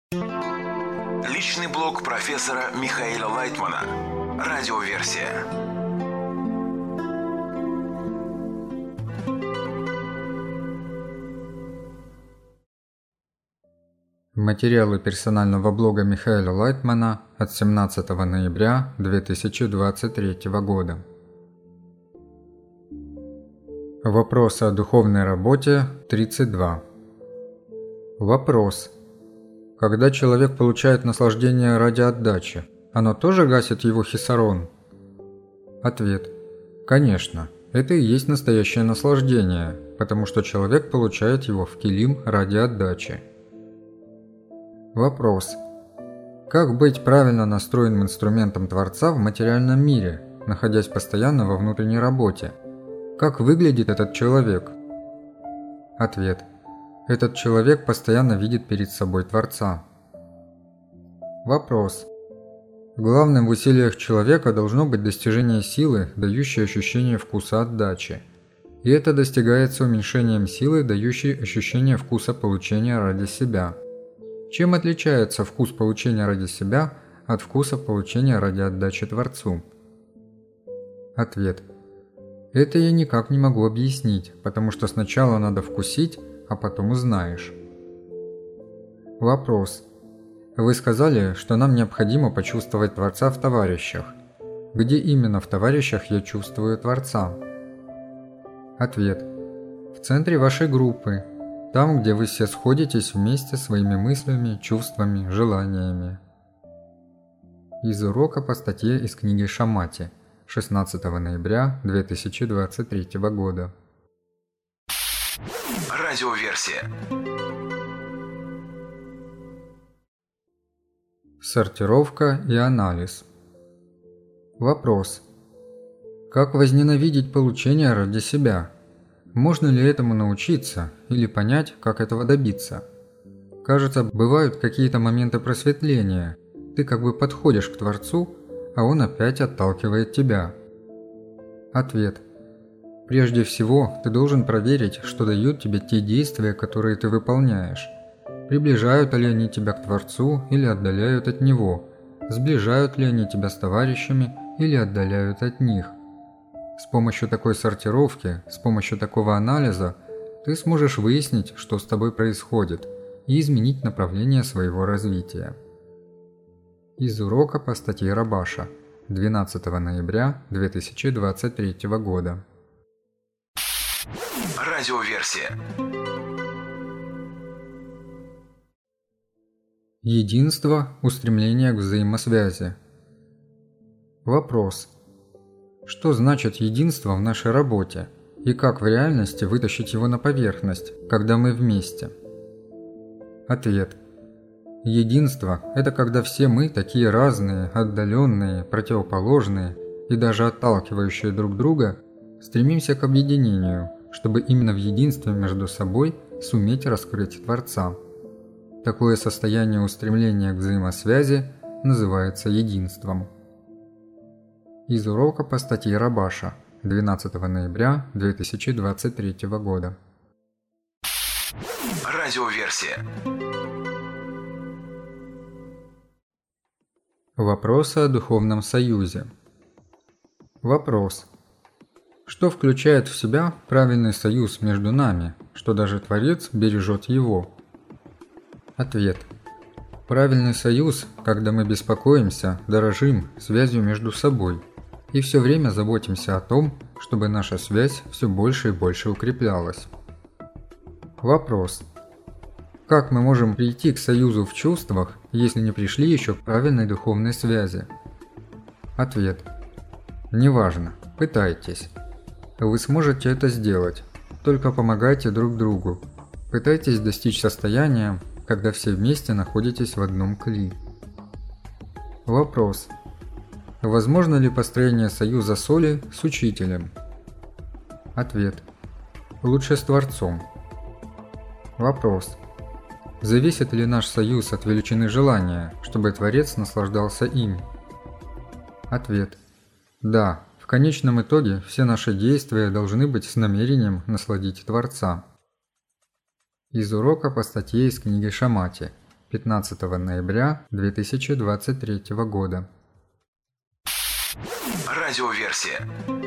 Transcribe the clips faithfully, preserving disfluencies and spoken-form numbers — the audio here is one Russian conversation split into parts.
Личный блог профессора Михаила Лайтмана. Радиоверсия. Материалы персонального блога Михаила Лайтмана от семнадцатого ноября две тысячи двадцать третьего года. Вопросы о духовной работе тридцать два. Вопрос. Когда человек получает наслаждение ради отдачи, оно тоже гасит его хисарон? Ответ. Конечно, это и есть настоящее наслаждение, потому что человек получает его в килим ради отдачи. Вопрос. Как быть правильно настроенным инструментом Творца в материальном мире, находясь постоянно во внутренней работе? Как выглядит этот человек? Ответ. Этот человек постоянно видит перед собой Творца. Вопрос. Главным в усилиях человека должно быть достижение силы, дающей ощущение вкуса отдачи. И это достигается уменьшением силы, дающей ощущение вкуса получения ради себя. Чем отличается вкус получения ради себя от вкуса получения ради отдачи Творцу? Ответ. Это я никак не могу объяснить, потому что сначала надо вкусить, а потом узнаешь. Вопрос. Вы сказали, что нам необходимо почувствовать Творца в товарищах. Где именно в товарищах я чувствую Творца? Ответ. В центре вашей группы. Там, где вы все сходитесь вместе своими мыслями, чувствами, желаниями. Из урока по статье из книги Шамати, шестнадцатого ноября две тысячи двадцать третьего года. Радиоверсия. Сортировка и анализ. Вопрос. Как возненавидеть получение ради себя? Можно ли этому научиться или понять, как этого добиться? Кажется, бывают какие-то моменты просветления. Ты как бы подходишь к Творцу, а он опять отталкивает тебя. Ответ. Прежде всего, ты должен проверить, что дают тебе те действия, которые ты выполняешь. Приближают ли они тебя к Творцу или отдаляют от Него? Сближают ли они тебя с товарищами или отдаляют от них? С помощью такой сортировки, с помощью такого анализа, ты сможешь выяснить, что с тобой происходит, и изменить направление своего развития. Из урока по статье Рабаша, двенадцатого ноября две тысячи двадцать третьего года. Радиоверсия. Единство, устремление к взаимосвязи. Вопрос. Что значит единство в нашей работе, и как в реальности вытащить его на поверхность, когда мы вместе? Ответ. Единство – это когда все мы такие разные, отдаленные, противоположные и даже отталкивающие друг друга, стремимся к объединению, чтобы именно в единстве между собой суметь раскрыть Творца. Такое состояние устремления к взаимосвязи называется единством. Из урока по статье Рабаша, двенадцатого ноября две тысячи двадцать третьего года. Радиоверсия. Вопросы о духовном союзе. Вопрос. Что включает в себя правильный союз между нами, что даже Творец бережет его? Ответ. Правильный союз, когда мы беспокоимся, дорожим связью между собой и все время заботимся о том, чтобы наша связь все больше и больше укреплялась. Вопрос. Как мы можем прийти к союзу в чувствах, если не пришли еще к правильной духовной связи? Ответ. Неважно, пытайтесь. Вы сможете это сделать, только помогайте друг другу. Пытайтесь достичь состояния, когда все вместе находитесь в одном кли. Вопрос. Возможно ли построение союза соли с учителем? Ответ. Лучше с Творцом. Вопрос. Зависит ли наш союз от величины желания, чтобы Творец наслаждался им? Ответ. Да, в конечном итоге все наши действия должны быть с намерением насладить Творца. Из урока по статье из книги Шамати, пятнадцатого ноября две тысячи двадцать третьего года. Радиоверсия.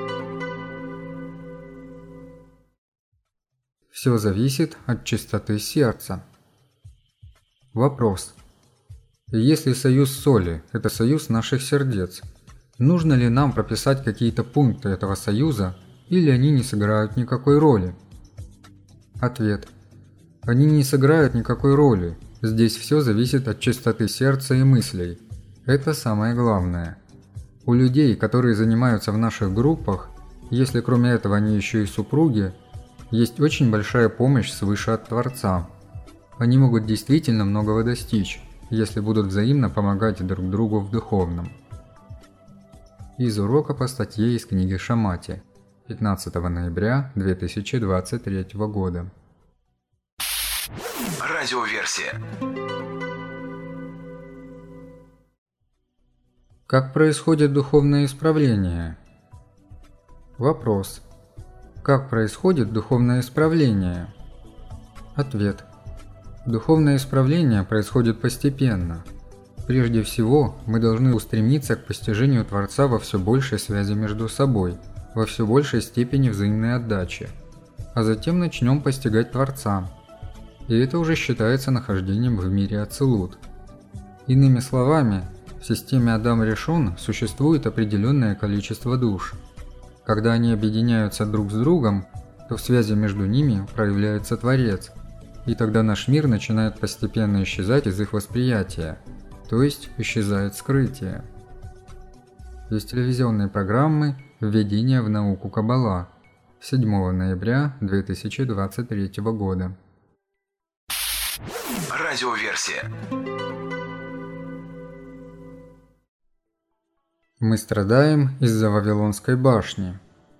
Все зависит от чистоты сердца. Вопрос. Если союз соли – это союз наших сердец, нужно ли нам прописать какие-то пункты этого союза, или они не сыграют никакой роли? Ответ. Они не сыграют никакой роли. Здесь все зависит от чистоты сердца и мыслей. Это самое главное. У людей, которые занимаются в наших группах, если кроме этого они еще и супруги, есть очень большая помощь свыше от Творца. Они могут действительно многого достичь, если будут взаимно помогать друг другу в духовном. Из урока по статье из книги Шамати, пятнадцатого ноября две тысячи двадцать третьего года. Радиоверсия. Как происходит духовное исправление? Вопрос. Как происходит духовное исправление? Ответ. Духовное исправление происходит постепенно. Прежде всего, мы должны устремиться к постижению Творца во все большей связи между собой, во все большей степени взаимной отдачи, а затем начнем постигать Творца. И это уже считается нахождением в мире Ацилут. Иными словами, в системе Адам-Ришон существует определенное количество душ. Когда они объединяются друг с другом, то в связи между ними проявляется Творец, и тогда наш мир начинает постепенно исчезать из их восприятия, то есть исчезает скрытие. Из телевизионной программы «Введение в науку Каббала» седьмого ноября две тысячи двадцать третьего года. Радиоверсия. Мы страдаем из-за Вавилонской башни.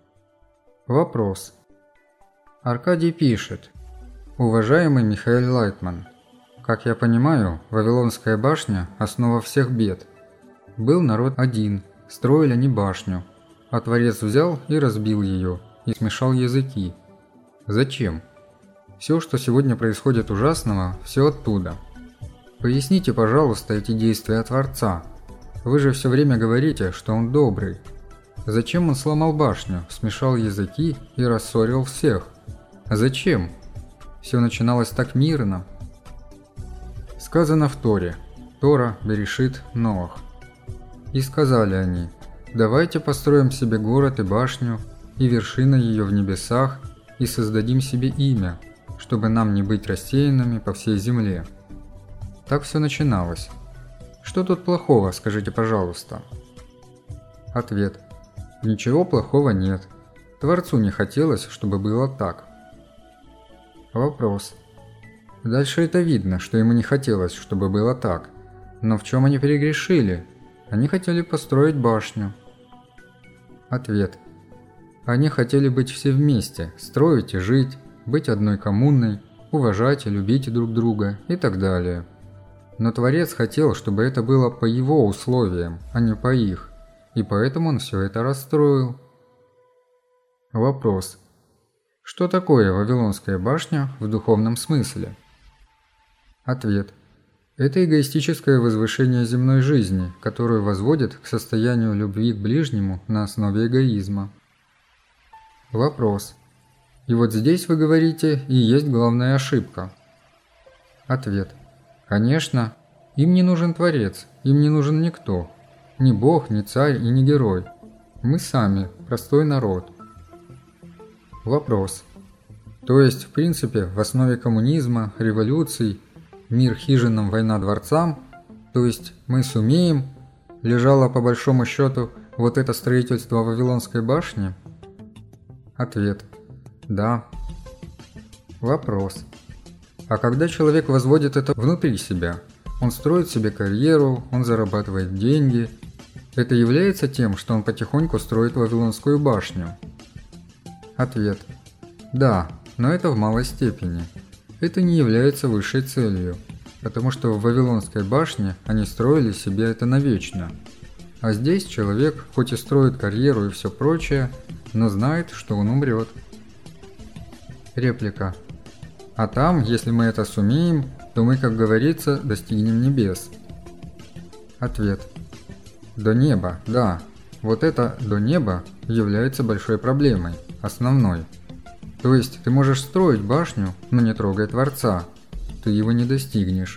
Вопрос. Аркадий пишет. Уважаемый Михаил Лайтман, как я понимаю, Вавилонская башня – основа всех бед. Был народ один, строили они башню, а Творец взял и разбил ее, и смешал языки. Зачем? Все, что сегодня происходит ужасного, все оттуда. Поясните, пожалуйста, эти действия Творца. Вы же все время говорите, что он добрый. Зачем он сломал башню, смешал языки и рассорил всех? Зачем? Все начиналось так мирно. Сказано в Торе. Тора, Берешит, Ноах. И сказали они, давайте построим себе город и башню, и вершина ее в небесах, и создадим себе имя, чтобы нам не быть рассеянными по всей земле. Так все начиналось. Что тут плохого, скажите, пожалуйста? Ответ. Ничего плохого нет. Творцу не хотелось, чтобы было так. Вопрос. Дальше это видно, что ему не хотелось, чтобы было так. Но в чем они перегрешили? Они хотели построить башню. Ответ. Они хотели быть все вместе, строить и жить, быть одной коммуной, уважать и любить друг друга и так далее. Но Творец хотел, чтобы это было по его условиям, а не по их, и поэтому он все это расстроил. Вопрос. Что такое Вавилонская башня в духовном смысле? Ответ. Это эгоистическое возвышение земной жизни, которую возводит к состоянию любви к ближнему на основе эгоизма. Вопрос. И вот здесь, вы говорите, и есть главная ошибка. Ответ. Конечно, им не нужен Творец, им не нужен никто. Ни Бог, ни царь и ни герой. Мы сами, простой народ. Вопрос. То есть, в принципе, в основе коммунизма, революций, мир хижинам, война дворцам, то есть мы сумеем, лежало по большому счету вот это строительство Вавилонской башни? Ответ. Да. Вопрос. А когда человек возводит это внутри себя, он строит себе карьеру, он зарабатывает деньги, это является тем, что он потихоньку строит Вавилонскую башню? Ответ. Да, но это в малой степени. Это не является высшей целью, потому что в Вавилонской башне они строили себе это навечно. А здесь человек хоть и строит карьеру и все прочее, но знает, что он умрет. Реплика. А там, если мы это сумеем, то мы, как говорится, достигнем небес. Ответ. До неба, да. Вот это «до неба» является большой проблемой, основной. То есть ты можешь строить башню, но не трогай Творца. Ты его не достигнешь.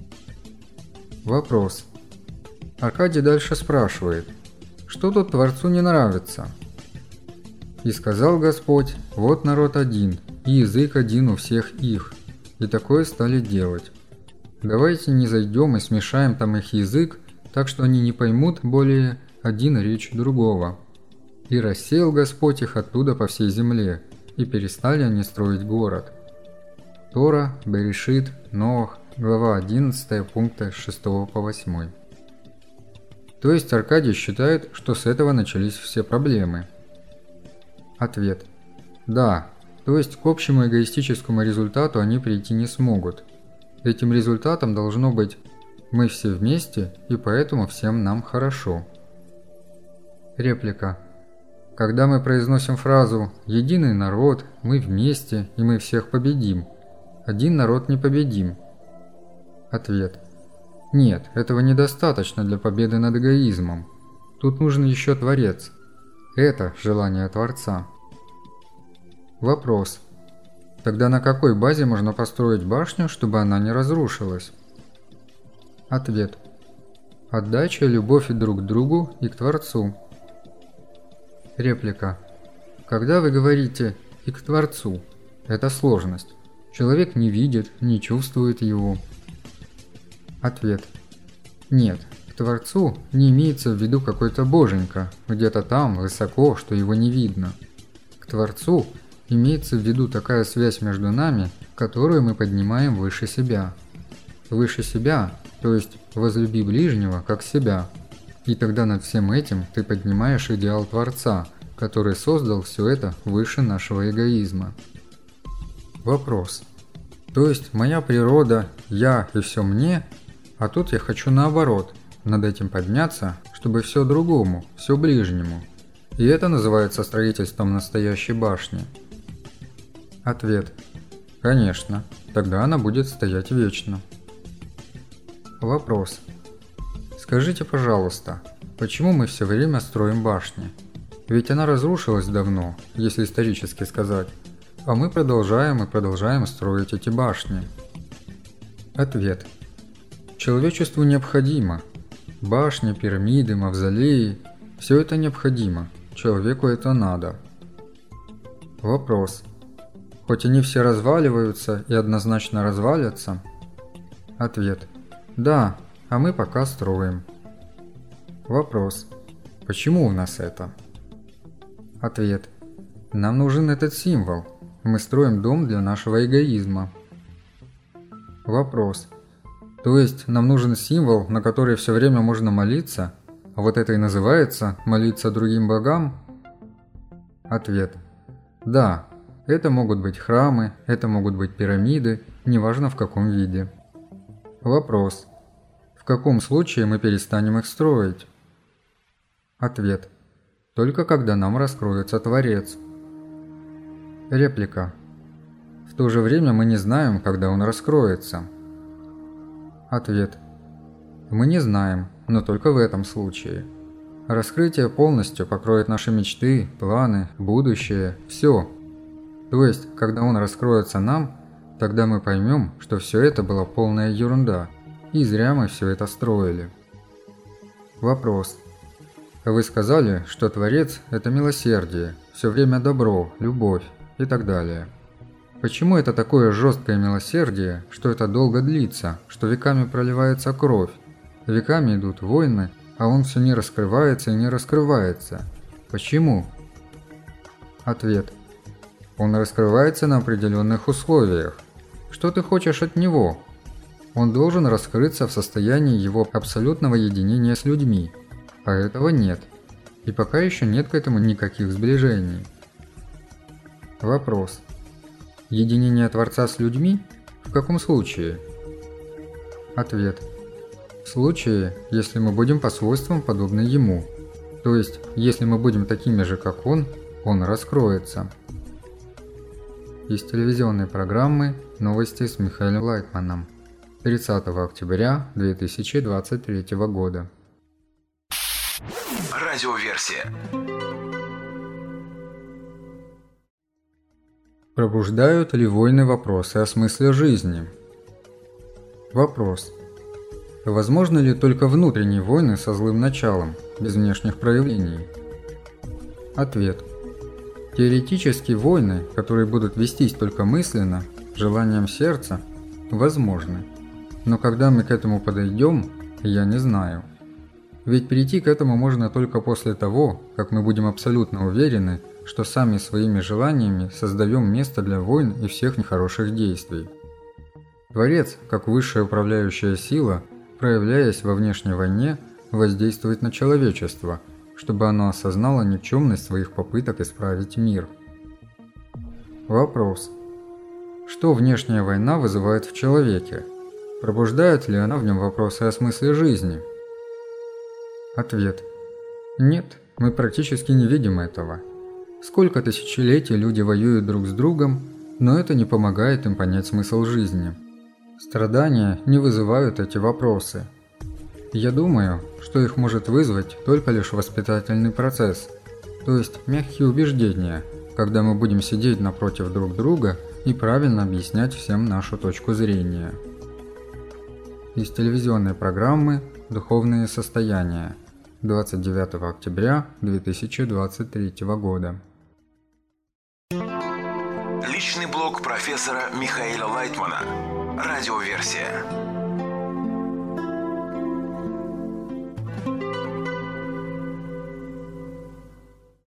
Вопрос. Аркадий дальше спрашивает, что тут Творцу не нравится? «И сказал Господь, вот народ один, и язык один у всех их, и такое стали делать. Давайте не зайдем и смешаем там их язык, так что они не поймут более один речь другого. И рассеял Господь их оттуда по всей земле, и перестали они строить город». Тора, Берешит, Ноах, глава одиннадцатая, пункты с шестого по восьмой. То есть Аркадий считает, что с этого начались все проблемы. Ответ. Да, то есть к общему эгоистическому результату они прийти не смогут. Этим результатом должно быть «мы все вместе, и поэтому всем нам хорошо». Реплика. Когда мы произносим фразу «единый народ», «мы вместе» и «мы всех победим», один народ не победим. Ответ. Нет, этого недостаточно для победы над эгоизмом. Тут нужен еще Творец. Это желание Творца. Вопрос. Тогда на какой базе можно построить башню, чтобы она не разрушилась? Ответ. Отдача, любовь и друг к другу и к Творцу. Реплика. Когда вы говорите «и к Творцу», это сложность. Человек не видит, не чувствует его. Ответ. Нет, к Творцу не имеется в виду какой-то боженька, где-то там, высоко, что его не видно. К Творцу имеется в виду такая связь между нами, которую мы поднимаем выше себя. Выше себя, то есть возлюби ближнего, как себя. И тогда над всем этим ты поднимаешь идеал Творца, который создал все это выше нашего эгоизма. Вопрос. То есть моя природа, я и все мне, а тут я хочу наоборот, над этим подняться, чтобы все другому, все ближнему. И это называется строительством настоящей башни. Ответ. Конечно, тогда она будет стоять вечно. Вопрос. Скажите, пожалуйста, почему мы все время строим башни? Ведь она разрушилась давно, если исторически сказать, а мы продолжаем и продолжаем строить эти башни. Ответ. Человечеству необходимо. Башни, пирамиды, мавзолеи – все это необходимо, человеку это надо. Вопрос. Хоть они все разваливаются и однозначно развалятся? Ответ. Да, а мы пока строим. Вопрос. Почему у нас это? Ответ. Нам нужен этот символ. Мы строим дом для нашего эгоизма. Вопрос. То есть нам нужен символ, на который все время можно молиться, а вот это и называется молиться другим богам? Ответ. Да, это могут быть храмы, это могут быть пирамиды, неважно в каком виде. Вопрос. В каком случае мы перестанем их строить? Ответ. Только когда нам раскроется Творец. Реплика. В то же время мы не знаем, когда он раскроется. Ответ. Мы не знаем, но только в этом случае. Раскрытие полностью покроет наши мечты, планы, будущее, все. То есть, когда он раскроется нам, тогда мы поймем, что все это была полная ерунда, и зря мы все это строили. Вопрос. Вы сказали, что Творец – это милосердие, все время добро, любовь и так далее. Почему это такое жесткое милосердие, что это долго длится, что веками проливается кровь, веками идут войны, а он все не раскрывается и не раскрывается? Почему? Ответ. Он раскрывается на определенных условиях. Что ты хочешь от него? Он должен раскрыться в состоянии его абсолютного единения с людьми, а этого нет, и пока еще нет к этому никаких сближений. Вопрос. Единение Творца с людьми? В каком случае? Ответ. В случае, если мы будем по свойствам подобны Ему. То есть, если мы будем такими же, как Он, Он раскроется. Из телевизионной программы «Новости с Михаилом Лайтманом». тридцатого октября две тысячи двадцать третьего года. Радиоверсия. Пробуждают ли войны вопросы о смысле жизни? Вопрос. Возможно ли только внутренние войны со злым началом, без внешних проявлений? Ответ. Теоретически войны, которые будут вестись только мысленно, желанием сердца, возможны. Но когда мы к этому подойдем, я не знаю. Ведь прийти к этому можно только после того, как мы будем абсолютно уверены, что сами своими желаниями создаем место для войн и всех нехороших действий. Творец, как высшая управляющая сила, проявляясь во внешней войне, воздействует на человечество, чтобы оно осознало никчемность своих попыток исправить мир. Вопрос. Что внешняя война вызывает в человеке? Пробуждает ли она в нем вопросы о смысле жизни? Ответ. Нет, мы практически не видим этого. Сколько тысячелетий люди воюют друг с другом, но это не помогает им понять смысл жизни. Страдания не вызывают эти вопросы. Я думаю, что их может вызвать только лишь воспитательный процесс, то есть мягкие убеждения, когда мы будем сидеть напротив друг друга и правильно объяснять всем нашу точку зрения. Из телевизионной программы «Духовные состояния» двадцать девятого октября две тысячи двадцать третьего года. Личный блог профессора Михаила Лайтмана. Радиоверсия.